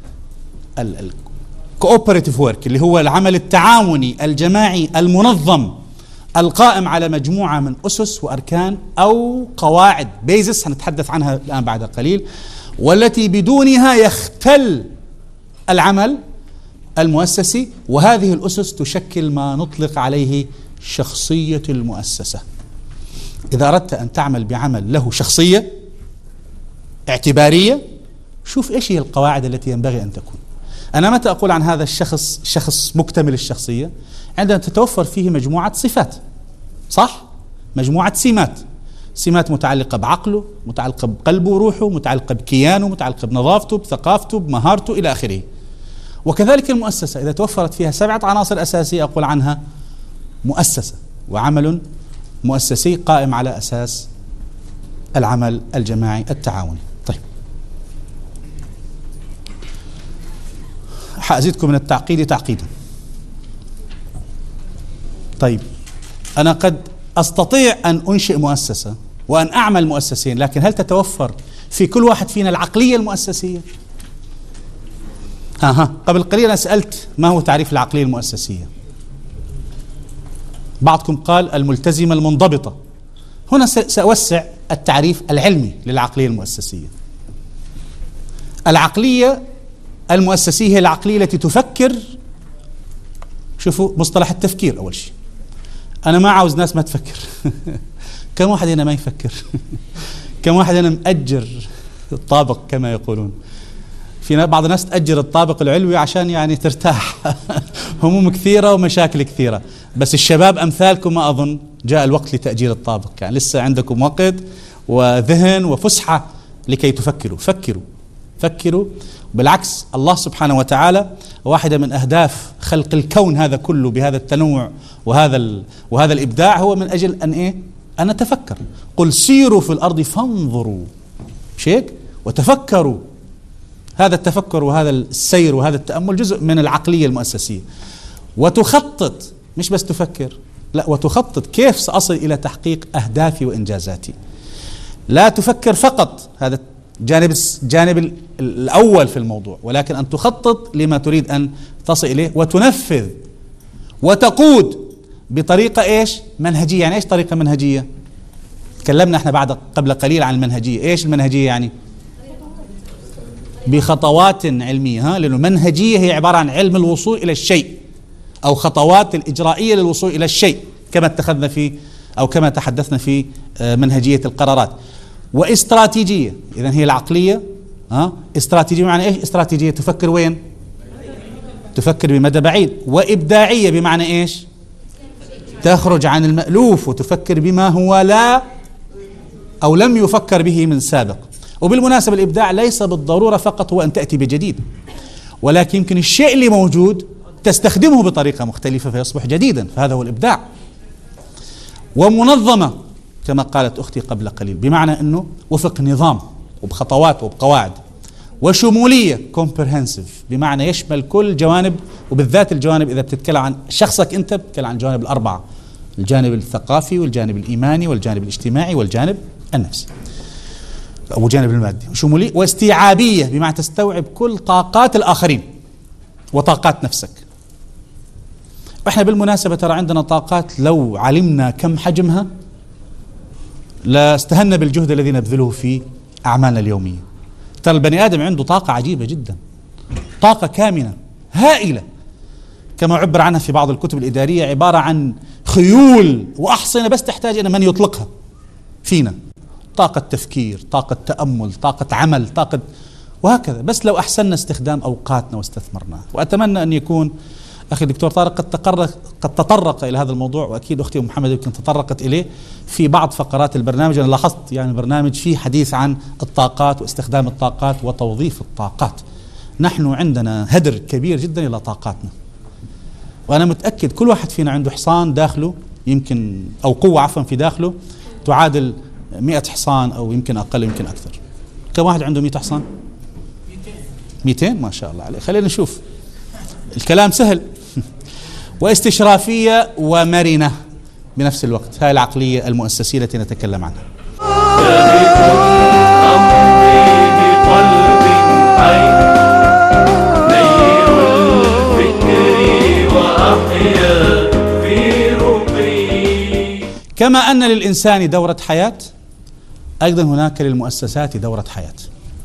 الكوبريتيف ورك اللي هو العمل التعاوني الجماعي المنظم القائم على مجموعة من أسس وأركان أو قواعد بيزس هنتحدث عنها الآن بعد قليل، والتي بدونها يختل العمل المؤسسي. وهذه الأسس تشكل ما نطلق عليه شخصية المؤسسة. إذا أردت أن تعمل بعمل له شخصية اعتبارية، شوف إيش هي القواعد التي ينبغي أن تكون. أنا متى أقول عن هذا الشخص شخص مكتمل الشخصية؟ عندما تتوفر فيه مجموعة صفات، صح؟ مجموعة سمات، سمات متعلقة بعقله، متعلقة بقلبه وروحه، متعلقة بكيانه، متعلقة بنظافته، بثقافته، بمهارته إلى آخره. وكذلك المؤسسة إذا توفرت فيها سبعة عناصر أساسية أقول عنها مؤسسة، وعمل مؤسسي قائم على أساس العمل الجماعي التعاوني. طيب حأزيدكم من التعقيد تعقيدا. طيب أنا قد أستطيع أن أنشئ مؤسسة وأن أعمل مؤسسين، لكن هل تتوفر في كل واحد فينا العقلية المؤسسية؟ ها ها قبل قليل أنا سألت ما هو تعريف العقلية المؤسسية؟ بعضكم قال الملتزمة المنضبطة. هنا سأوسع التعريف العلمي للعقلية المؤسسية. العقلية المؤسسية هي العقلية التي تفكر. شوفوا مصطلح التفكير أول شيء، أنا ما عاوز ناس ما تفكر. كم واحد هنا ما يفكر؟ كم واحد هنا مأجر الطابق كما يقولون؟ في بعض الناس تأجر الطابق العلوي عشان يعني ترتاح. هموم كثيرة ومشاكل كثيرة، بس الشباب أمثالكم ما أظن جاء الوقت لتأجير الطابق، يعني لسه عندكم وقت وذهن وفسحة لكي تفكروا. فكروا فكروا. بالعكس الله سبحانه وتعالى واحدة من أهداف خلق الكون هذا كله بهذا التنوع وهذا وهذا الإبداع هو من أجل أن إيه؟ أن نتفكر. قل سيروا في الأرض فانظروا، مش هيك؟ وتفكروا. هذا التفكر وهذا السير وهذا التأمل جزء من العقلية المؤسسية. وتخطط، مش بس تفكر، لا، وتخطط كيف سأصل إلى تحقيق أهدافي وإنجازاتي. لا تفكر فقط، هذا جانب جانب الأول في الموضوع، ولكن أن تخطط لما تريد أن تصل إليه وتنفذ وتقود بطريقة إيش؟ منهجية. يعني إيش طريقة منهجية؟ تكلمنا إحنا بعد قبل قليل عن المنهجية. إيش المنهجية يعني؟ بخطوات علمية، ها، لأنه المنهجية هي عبارة عن علم الوصول إلى الشيء أو خطوات الإجرائية للوصول إلى الشيء، كما اتخذنا في أو كما تحدثنا في منهجية القرارات. واستراتيجية، إذن هي العقلية، ها، استراتيجية بمعنى إيش؟ استراتيجية تفكر وين؟ تفكر بمدى بعيد. وإبداعية بمعنى إيش؟ تخرج عن المألوف وتفكر بما هو لا أو لم يفكر به من سابق. وبالمناسبة الإبداع ليس بالضرورة فقط هو أن تأتي بجديد، ولكن يمكن الشيء اللي موجود تستخدمه بطريقة مختلفة فيصبح جديدا، فهذا هو الإبداع. ومنظمة كما قالت أختي قبل قليل، بمعنى أنه وفق نظام وبخطوات وبقواعد. وشمولية comprehensive، بمعنى يشمل كل جوانب، وبالذات الجوانب إذا بتتكلم عن شخصك أنت بتتكلم عن الجوانب الأربعة: الجانب الثقافي والجانب الإيماني والجانب الاجتماعي والجانب النفسي أو الجانب المادي. شمولية. واستيعابية بمعنى تستوعب كل طاقات الآخرين وطاقات نفسك. وإحنا بالمناسبة ترى عندنا طاقات لو علمنا كم حجمها لاستهنا بالجهد الذي نبذله في أعمالنا اليومية. ترى البني آدم عنده طاقة عجيبة جدا، طاقة كامنة هائلة، كما عبر عنها في بعض الكتب الإدارية، عبارة عن خيول وأحصنة بس تحتاج إلى من يطلقها فينا. طاقة تفكير، طاقة تأمل، طاقة عمل، طاقة، وهكذا. بس لو أحسننا استخدام أوقاتنا واستثمرناها. وأتمنى أن يكون أخي الدكتور طارق قد تطرق قد تطرق إلى هذا الموضوع، وأكيد أختي أم محمد يمكن تطرقت إليه في بعض فقرات البرنامج. أنا لاحظت يعني البرنامج فيه حديث عن الطاقات واستخدام الطاقات وتوظيف الطاقات. نحن عندنا هدر كبير جدا إلى طاقاتنا، وأنا متأكد كل واحد فينا عنده حصان داخله، يمكن أو قوة عفوا في داخله تعادل مئة حصان أو يمكن أقل يمكن أكثر. كم واحد عنده مئة حصان؟ مئتين. ما شاء الله عليه. خلينا نشوف، الكلام سهل. واستشرافية ومرنة بنفس الوقت، هاي العقلية المؤسسية التي نتكلم عنها. كما أن للإنسان دورة حياة، أيضا هناك للمؤسسات دورة حياة.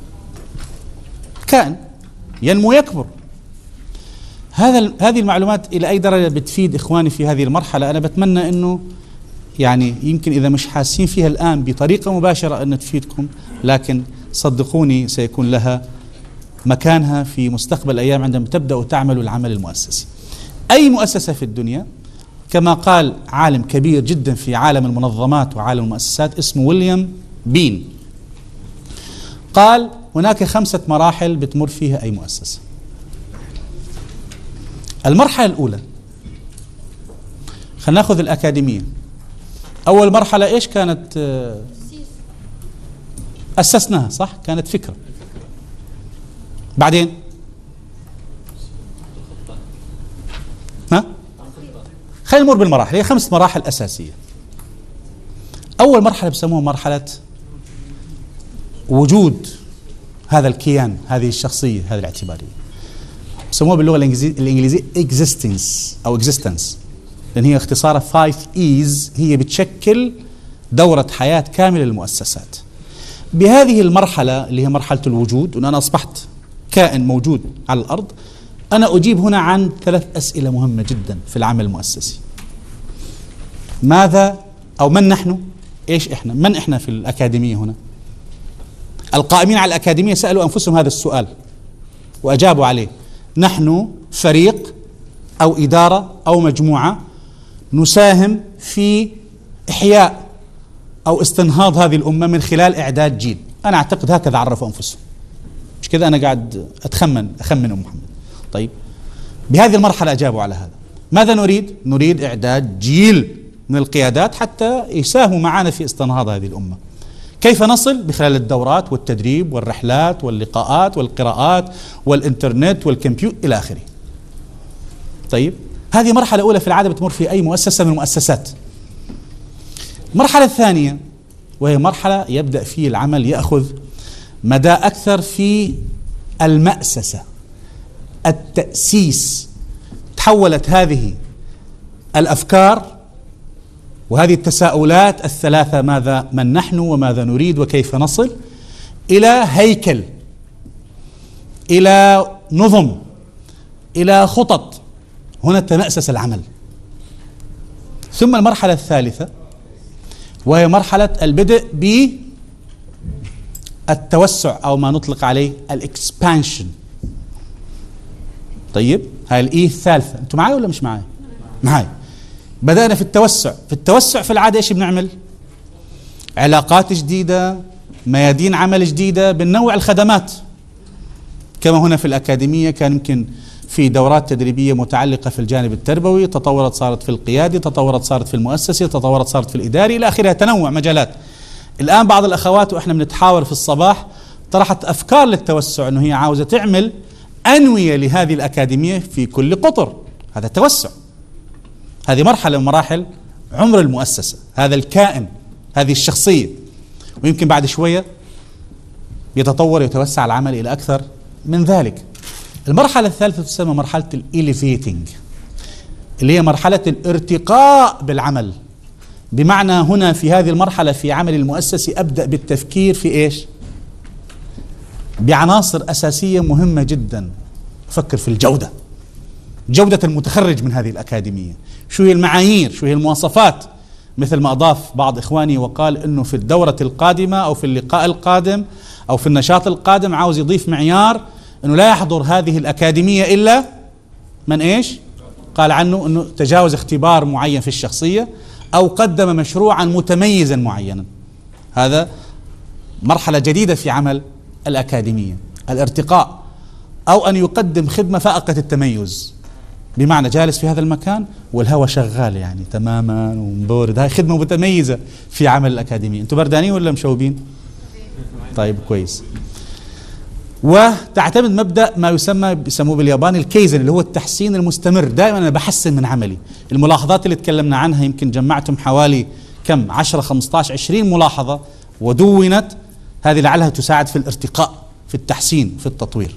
كائن ينمو يكبر. هذا هذه المعلومات إلى أي درجة بتفيد إخواني في هذه المرحلة؟ أنا بتمنى أنه يعني يمكن إذا مش حاسين فيها الآن بطريقة مباشرة أن تفيدكم، لكن صدقوني سيكون لها مكانها في مستقبل الأيام عندما تبدأوا تعملوا العمل المؤسسي. أي مؤسسة في الدنيا، كما قال عالم كبير جدا في عالم المنظمات وعالم المؤسسات اسمه ويليام بين، قال هناك خمسة مراحل بتمر فيها أي مؤسسة. المرحلة الأولى، خلينا ناخذ الأكاديمية. أول مرحلة إيش كانت؟ أسسناها صح؟ كانت فكرة. بعدين ها؟ خلينا نمر بالمراحل، هي خمس مراحل أساسية. أول مرحلة بسموها مرحلة وجود هذا الكيان، هذه الشخصية، هذه الاعتبارية. سموها باللغة الإنجليزية existence أو existence، لأن هي اختصارها five E's، هي بتشكل دورة حياة كاملة للمؤسسات. بهذه المرحلة اللي هي مرحلة الوجود، وأن أنا أصبحت كائن موجود على الأرض، أنا أجيب هنا عن ثلاث أسئلة مهمة جدا في العمل المؤسسي. ماذا أو من نحن؟ إيش إحنا؟ من إحنا في الأكاديمية هنا؟ القائمين على الأكاديمية سألوا أنفسهم هذا السؤال وأجابوا عليه. نحن فريق أو إدارة أو مجموعة نساهم في إحياء أو استنهاض هذه الأمة من خلال إعداد جيل. أنا أعتقد هكذا عرفوا أنفسهم، مش كذا أنا قاعد أتخمن أخمن أم محمد. طيب بهذه المرحلة أجابوا على هذا. ماذا نريد؟ نريد إعداد جيل من القيادات حتى يساهموا معنا في استنهاض هذه الأمة. كيف نصل؟ بخلال الدورات والتدريب والرحلات واللقاءات والقراءات والإنترنت والكمبيوتر إلى آخره. طيب هذه مرحلة أولى في العادة بتمر في أي مؤسسة من المؤسسات. المرحلة الثانية وهي مرحلة يبدأ فيه العمل يأخذ مدى أكثر في المأسسة، التأسيس. تحولت هذه الأفكار وهذه التساؤلات الثلاثة، ماذا من نحن وماذا نريد وكيف نصل، إلى هيكل إلى نظم، إلى خطط. هنا تمأسس العمل. ثم المرحلة الثالثة وهي مرحلة البدء بالتوسع أو ما نطلق عليه الإكسبانشن. طيب هاي الإي الثالثة، أنتم معي ولا مش معي؟ معي. بدأنا في التوسع. في التوسع في العادة إيش بنعمل؟ علاقات جديدة، ميادين عمل جديدة، بننوع الخدمات. كما هنا في الأكاديمية كان يمكن في دورات تدريبية متعلقة في الجانب التربوي، تطورت صارت في القيادي، تطورت صارت في المؤسسي، تطورت صارت في الإداري إلى آخرها، تنوع مجالات. الآن بعض الأخوات وإحنا بنتحاور في الصباح طرحت أفكار للتوسع، أنه هي عاوزة تعمل أنوية لهذه الأكاديمية في كل قطر. هذا توسع. هذه مرحلة من مراحل عمر المؤسسة، هذا الكائن، هذه الشخصية. ويمكن بعد شوية يتطور ويتوسع العمل إلى أكثر من ذلك. المرحلة الثالثة تسمى مرحلة الإليفيتنج، اللي هي مرحلة الارتقاء بالعمل. بمعنى هنا في هذه المرحلة في عمل المؤسسي أبدأ بالتفكير في إيش؟ بعناصر أساسية مهمة جدا. أفكر في الجودة، جودة المتخرج من هذه الأكاديمية. شو هي المعايير؟ شو هي المواصفات؟ مثل ما أضاف بعض إخواني وقال إنه في الدورة القادمة أو في اللقاء القادم أو في النشاط القادم عاوز يضيف معيار إنه لا يحضر هذه الأكاديمية إلا من إيش؟ قال عنه إنه تجاوز اختبار معين في الشخصية أو قدم مشروعا متميزا معينا. هذا مرحلة جديدة في عمل الأكاديمية، الارتقاء، أو أن يقدم خدمة فائقة التميز. بمعنى جالس في هذا المكان والهواء شغال يعني تماما ومبورد، هاي خدمة متميزة في عمل الأكاديمية. أنتم بردانين ولا مشوبين؟ طيب كويس. وتعتمد مبدأ ما يسمى بيسموه باليابان الكيزن، اللي هو التحسين المستمر. دائما أنا بحسن من عملي. الملاحظات اللي تكلمنا عنها يمكن جمعتم حوالي كم عشرة خمسة عشر عشرين ملاحظة ودونت، هذه لعلها تساعد في الارتقاء، في التحسين، في التطوير.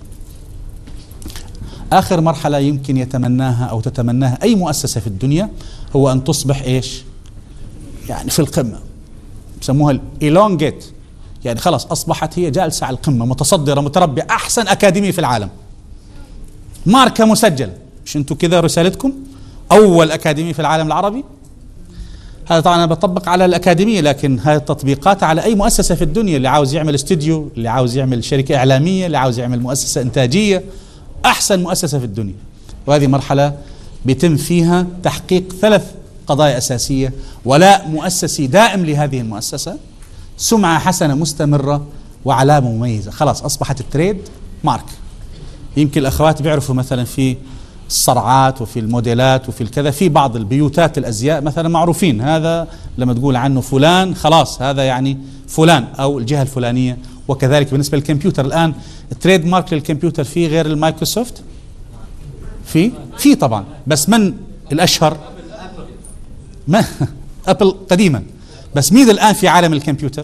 آخر مرحلة يمكن يتمناها أو تتمناها أي مؤسسة في الدنيا هو أن تصبح إيش؟ يعني في القمة. بسموها الإيلونجيت، يعني خلاص أصبحت هي جالسة على القمة، متصدرة، متربية، أحسن أكاديمية في العالم، ماركة مسجلة. مش أنتوا كذا رسالتكم أول أكاديمية في العالم العربي؟ هذا طبعا أنا بطبق على الأكاديمية، لكن هذه التطبيقات على أي مؤسسة في الدنيا. اللي عاوز يعمل استوديو، اللي عاوز يعمل شركة إعلامية، اللي عاوز يعمل مؤسسة إنتاجية، أحسن مؤسسة في الدنيا. وهذه مرحلة بيتم فيها تحقيق ثلاث قضايا أساسية: ولاء مؤسسي دائم لهذه المؤسسة، سمعة حسنة مستمرة، وعلامة مميزة. خلاص أصبحت التريد مارك. يمكن الأخوات بيعرفوا مثلا في الصرعات وفي الموديلات وفي الكذا، في بعض البيوتات الأزياء مثلا معروفين، هذا لما تقول عنه فلان خلاص هذا يعني فلان أو الجهة الفلانية. وكذلك بالنسبة للكمبيوتر الآن التريد مارك للكمبيوتر في غير المايكروسوفت؟ في في طبعا، بس من الأشهر؟ ما أبل قديما، بس مين الآن في عالم الكمبيوتر؟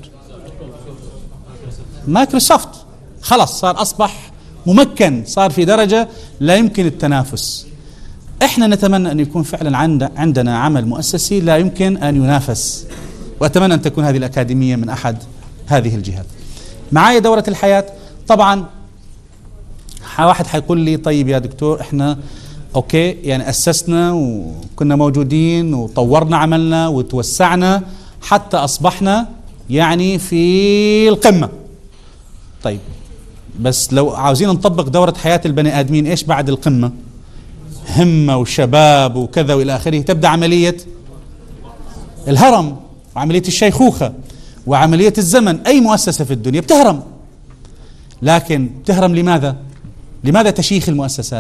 مايكروسوفت. خلاص صار أصبح ممكن، صار في درجة لا يمكن التنافس. احنا نتمنى أن يكون فعلا عندنا عمل مؤسسي لا يمكن أن ينافس، وأتمنى أن تكون هذه الأكاديمية من أحد هذه الجهات. معايا دورة الحياة. طبعا واحد حيقول لي طيب يا دكتور احنا اوكي يعني أسسنا وكنا موجودين وطورنا عملنا وتوسعنا حتى أصبحنا يعني في القمة. طيب بس لو عاوزين نطبق دورة حياة البني آدمين، إيش بعد القمة؟ همة وشباب وكذا وإلى آخره. تبدأ عملية الهرم وعملية الشيخوخة وعملية الزمن. أي مؤسسة في الدنيا بتهرم، لكن بتهرم لماذا؟ لماذا تشيخ المؤسسات؟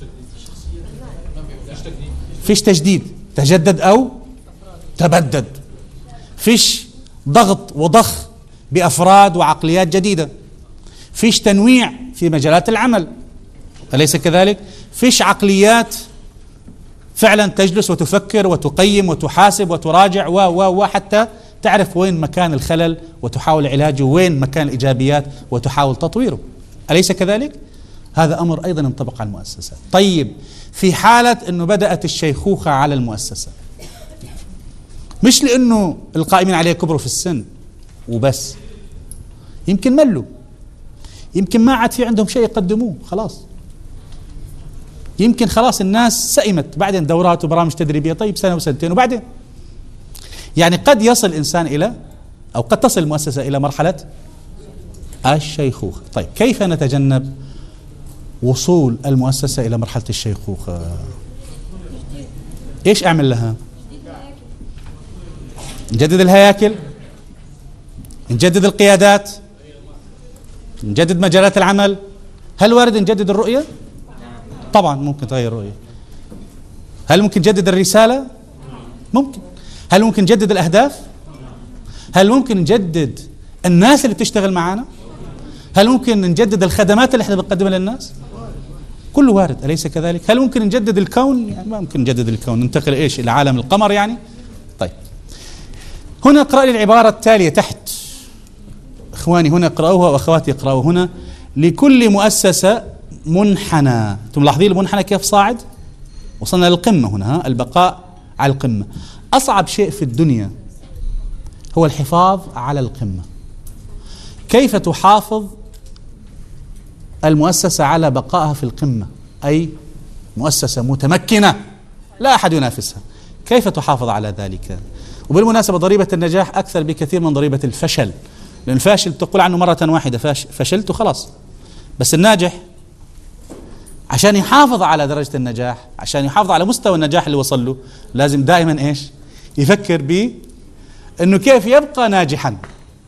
فيش تجديد، تجدد أو تبدد. فيش ضغط وضخ بأفراد وعقليات جديدة. فيش تنويع في مجالات العمل، أليس كذلك؟ فيش عقليات فعلا تجلس وتفكر وتقيم وتحاسب وتراجع و و و حتى تعرف وين مكان الخلل وتحاول علاجه، وين مكان الإيجابيات وتحاول تطويره، أليس كذلك؟ هذا أمر أيضا ينطبق على المؤسسات. طيب في حالة أنه بدأت الشيخوخة على المؤسسة، مش لأنه القائمين عليه كبروا في السن وبس، يمكن ملوا، يمكن ما عاد في عندهم شيء يقدموه خلاص، يمكن خلاص الناس سئمت، بعدين دورات وبرامج تدريبية، طيب سنة وسنتين وبعدين، يعني قد يصل الإنسان إلى أو قد تصل المؤسسة إلى مرحلة الشيخوخة. طيب كيف نتجنب وصول المؤسسة إلى مرحلة الشيخوخة؟ إيش أعمل لها؟ نجدد الهياكل، نجدد القيادات، نجدد مجالات العمل. هل وارد نجدد الرؤية؟ طبعا ممكن تغير الرؤية. هل ممكن نجدد الرسالة؟ ممكن. هل ممكن نجدد الأهداف؟ هل ممكن نجدد الناس اللي بتشتغل معنا؟ هل ممكن نجدد الخدمات اللي احنا بنقدمها للناس؟ كله وارد، أليس كذلك؟ هل ممكن نجدد الكون؟ يعني ما ممكن نجدد الكون، ننتقل إيش إلى عالم القمر يعني؟ طيب هنا اقرأ لي العبارة التالية تحت، إخواني هنا اقرأوها وأخواتي اقرأوها. هنا لكل مؤسسة منحنى. أنتم ملاحظين المنحنى كيف صاعد؟ وصلنا للقمة هنا، ها؟ البقاء على القمة. أصعب شيء في الدنيا هو الحفاظ على القمة. كيف تحافظ المؤسسة على بقائها في القمة، أي مؤسسة متمكنة لا أحد ينافسها، كيف تحافظ على ذلك؟ وبالمناسبة ضريبة النجاح أكثر بكثير من ضريبة الفشل، لأن الفاشل تقول عنه مرة واحدة فاش فشلت وخلاص، بس الناجح عشان يحافظ على درجة النجاح، عشان يحافظ على مستوى النجاح اللي وصل له، لازم دائما إيش؟ يفكر ب إنه كيف يبقى ناجحا،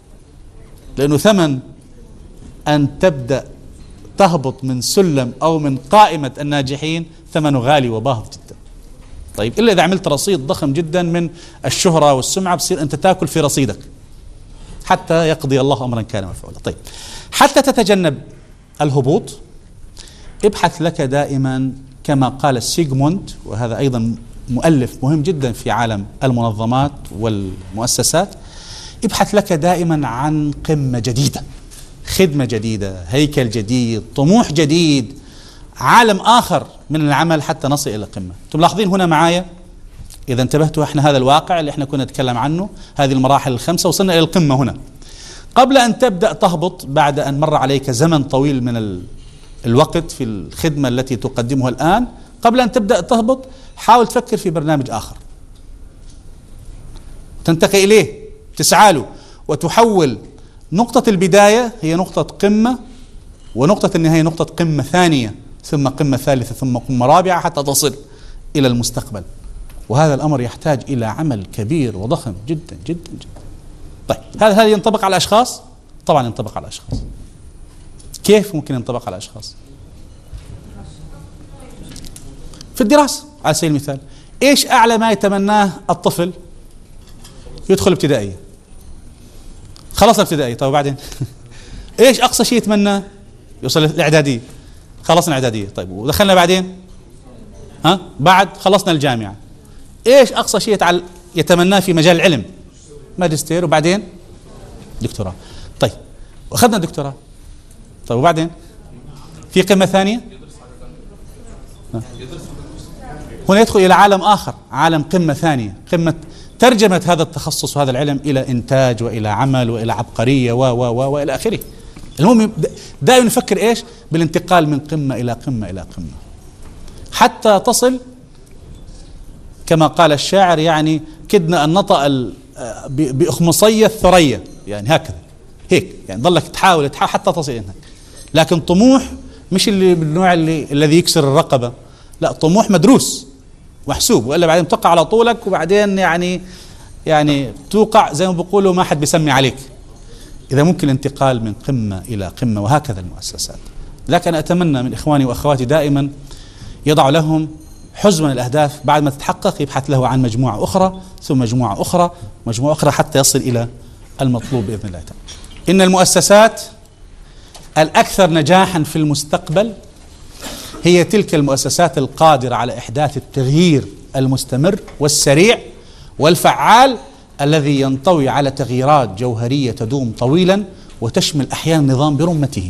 لأنه ثمن أن تبدأ تهبط من سلم أو من قائمة الناجحين ثمنه غالي وباهظ جدا. طيب إلا إذا عملت رصيد ضخم جدا من الشهرة والسمعة، بصير أنت تأكل في رصيدك حتى يقضي الله أمرا كان مفعولا. طيب حتى تتجنب الهبوط ابحث لك دائما كما قال سيغموند، وهذا أيضا مؤلف مهم جدا في عالم المنظمات والمؤسسات، ابحث لك دائما عن قمة جديدة، خدمة جديدة، هيكل جديد، طموح جديد، عالم آخر من العمل حتى نصل إلى القمة. انتم ملاحظين هنا معايا إذا انتبهتوا، احنا هذا الواقع اللي احنا كنا نتكلم عنه، هذه المراحل الخمسة، وصلنا إلى القمة هنا. قبل أن تبدأ تهبط بعد أن مر عليك زمن طويل من ال... الوقت في الخدمة التي تقدمها الآن، قبل أن تبدأ تهبط حاول تفكر في برنامج آخر تنتقي إليه، تسعى له، وتحول نقطة البداية هي نقطة قمة، ونقطة النهاية نقطة قمة ثانية، ثم قمة ثالثة، ثم قمة رابعة، حتى تصل إلى المستقبل. وهذا الأمر يحتاج إلى عمل كبير وضخم جدا جدا جدا. طيب هذا هذا ينطبق على الأشخاص؟ طبعا ينطبق على الأشخاص. كيف ممكن ينطبق على الأشخاص؟ في الدراسة على سبيل المثال، إيش أعلى ما يتمناه الطفل؟ يدخل ابتدائية، خلص الابتدائية. طيب وبعدين إيش أقصى شيء يتمناه؟ يوصل الإعدادية، خلصنا الإعدادية. طيب ودخلنا بعدين، ها بعد خلصنا الجامعة، إيش أقصى شيء يتعل... يتمناه في مجال العلم؟ ماجستير، وبعدين دكتوراه. طيب وأخذنا دكتوراه، طيب وبعدين في قمة ثانية؟ هنا يدخل إلى عالم آخر، عالم قمة ثانية، قمة ترجمة هذا التخصص وهذا العلم إلى إنتاج وإلى عمل وإلى عبقرية و و و وإلى آخره. المهم دائما نفكر إيش؟ بالانتقال من قمة إلى قمة إلى قمة، حتى تصل كما قال الشاعر، يعني كدنا أن نطأ بأخمصية الثريا، يعني هكذا هيك، يعني ضلك تحاول تحاول حتى تصل هناك. لكن طموح مش اللي بالنوع اللي الذي يكسر الرقبة، لا، طموح مدروس محسوب، وإلا بعدين تقع على طولك، وبعدين يعني يعني توقع زي ما بيقولوا ما حد بيسمي عليك. إذا ممكن الانتقال من قمة إلى قمة، وهكذا المؤسسات. لكن أتمنى من إخواني وأخواتي دائما يضع لهم حزمة الأهداف، بعد ما تتحقق يبحث له عن مجموعة أخرى، ثم مجموعة أخرى، مجموعة أخرى، حتى يصل إلى المطلوب بإذن الله تعالى. إن المؤسسات الأكثر نجاحا في المستقبل هي تلك المؤسسات القادرة على إحداث التغيير المستمر والسريع والفعال، الذي ينطوي على تغييرات جوهرية تدوم طويلا وتشمل أحيانا النظام برمته.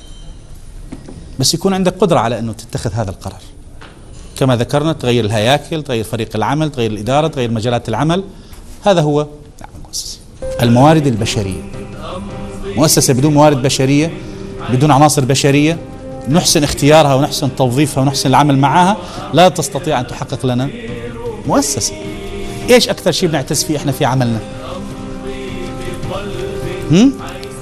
بس يكون عندك قدرة على أنه تتخذ هذا القرار، كما ذكرنا، تغير الهياكل، تغير فريق العمل، تغير الإدارة، تغير مجالات العمل. هذا هو المؤسسة. الموارد البشرية، مؤسسة بدون موارد بشرية بدون عناصر بشرية نحسن اختيارها ونحسن توظيفها ونحسن العمل معها، لا تستطيع أن تحقق لنا مؤسسة. إيش أكثر شيء بنعتز فيه إحنا في عملنا؟ هم؟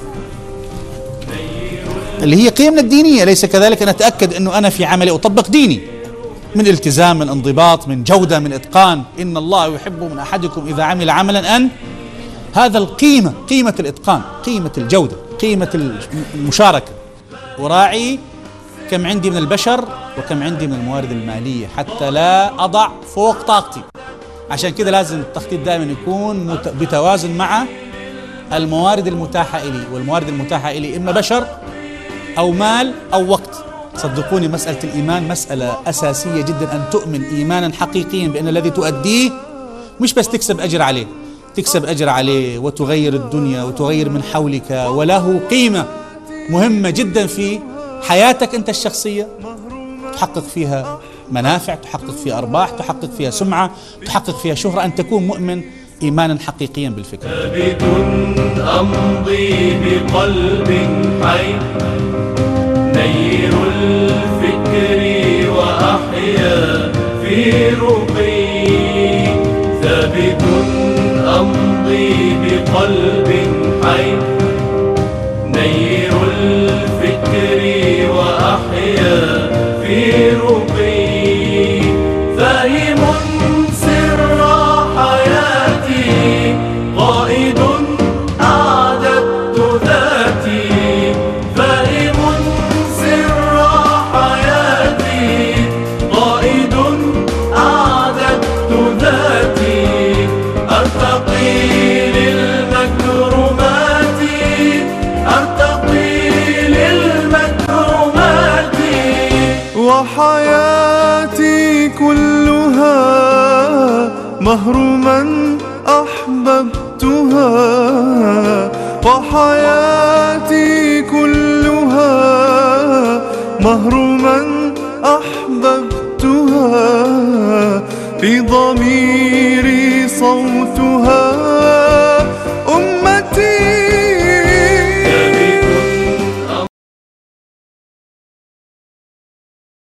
اللي هي قيمنا الدينية، ليس كذلك؟ أنا أتأكد أنه أنا في عملي أطبق ديني من التزام، من انضباط، من جودة، من إتقان. إن الله يحب من أحدكم إذا عمل عملا أن، هذا القيمة، قيمة الإتقان، قيمة الجودة، قيمة المشاركة. وراعي كم عندي من البشر وكم عندي من الموارد المالية حتى لا أضع فوق طاقتي. عشان كده لازم التخطيط دائما يكون بتوازن مع الموارد المتاحة إلي، والموارد المتاحة إلي إما بشر أو مال أو وقت. صدقوني مسألة الإيمان مسألة أساسية جدا، أن تؤمن إيمانا حقيقيا بأن الذي تؤديه مش بس تكسب أجر عليه، تكسب أجر عليه وتغير الدنيا وتغير من حولك، وله قيمة مهمة جدا في حياتك أنت الشخصية، تحقق فيها منافع، تحقق فيها أرباح، تحقق فيها سمعة، تحقق فيها شهرة، أن تكون مؤمن إيمانا حقيقيا بالفكرة. ثابت أمضي بقلب حي، نير الفكر وأحيا في رقي. ثابت أمضي بقلب حي، نير الفكر وأحيا في رقي. فاهم سر حياتي، قائد أعددت ذاتي. فاهم سر حياتي، قائد أعددت ذاتي. أرتقي للمكرمات، أرتقي للمكرمات. وحياتي كلها مهر من أحببتها، وحياتي كلها مهر من أحببتها. في ضميري صوتها